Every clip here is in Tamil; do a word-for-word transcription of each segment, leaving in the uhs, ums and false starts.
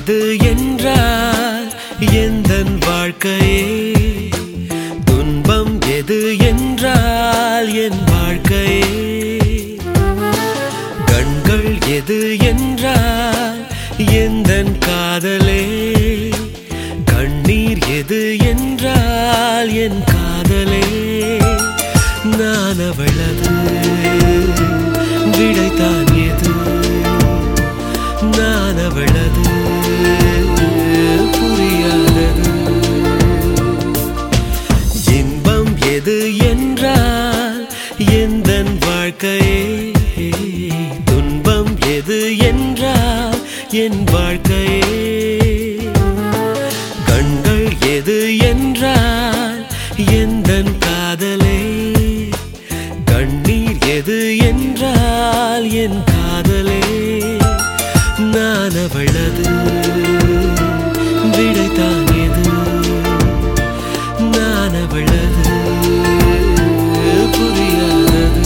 எது என்றால் எந்தன் வாழ்க்கையே, துன்பம் எது என்றால் என் வாழ்க்கையே, கண்கள் எது என்றால் எந்தன் காதலே, கண்ணீர் எது என்றால் என் காதலே. நான் அவளது விடைத்தான் எது, நான் அவளது புரியாதது. இன்பம் எது என்றால் எந்தன் வாழ்க்கையே, துன்பம் எது என்றால் என் வாழ்க்கையே, கண்கள் எது என்றால் எந்தன் காதலே, கண்ணீர் எது என்றால் என் காதலே. நான் அவளது விடைத்தான் எது, நான் அவளது புரியாதது.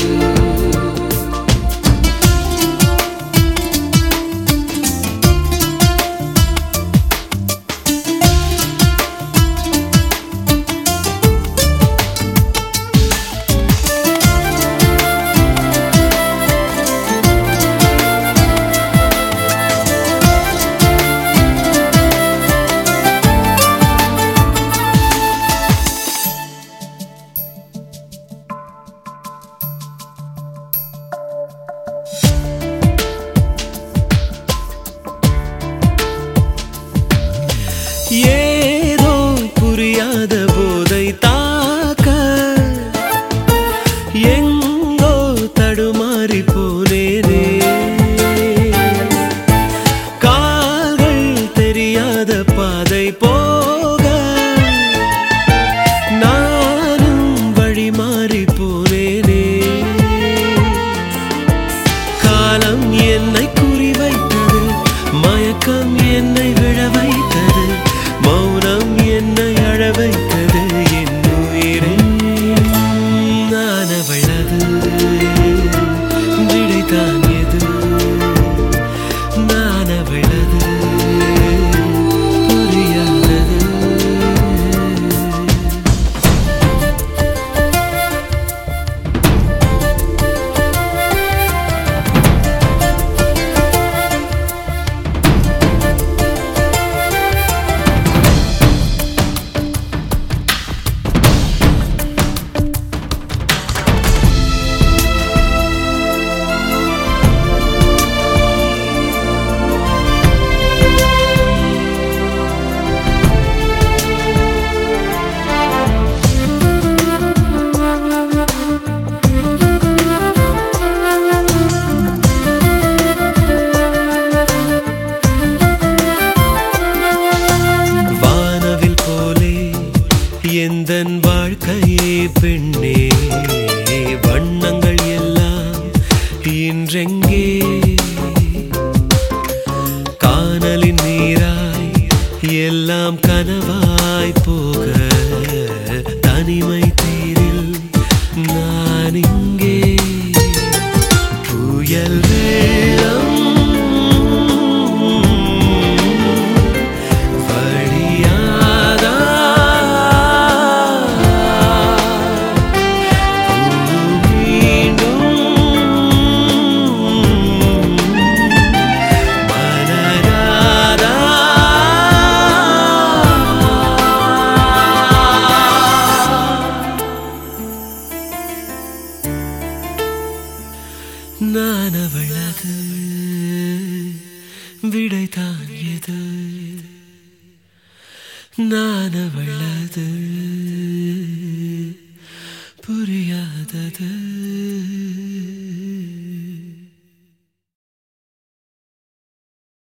ஏதோ புரியாத போதை தாக்க எங்கோ தடுமாறி போனேனே, கால்கள் தெரியாத பாதை போக நானும் வழி மாறி போனேனே. காலம் என்னை குறிவைத்தது, மயக்கம் என்னை விழ வைத்தது, மௌனம் என்னை அழ வைத்தது என் உயிரே. நான் அவளது விடைத்தான் எது, நான் அவளது புரியாதது. எந்தன் வாழ்க்கையே பெண்ணே, வண்ணங்கள் எல்லாம் இன்றெங்கே, கானலின் நீராய் எல்லாம் கனவாய் போக, தனிமை தீரில் நான் இங்கே. புயல் வெள்ளம் நான் அவளது விடைத்தான் எது, நான் அவளது புரியாதது.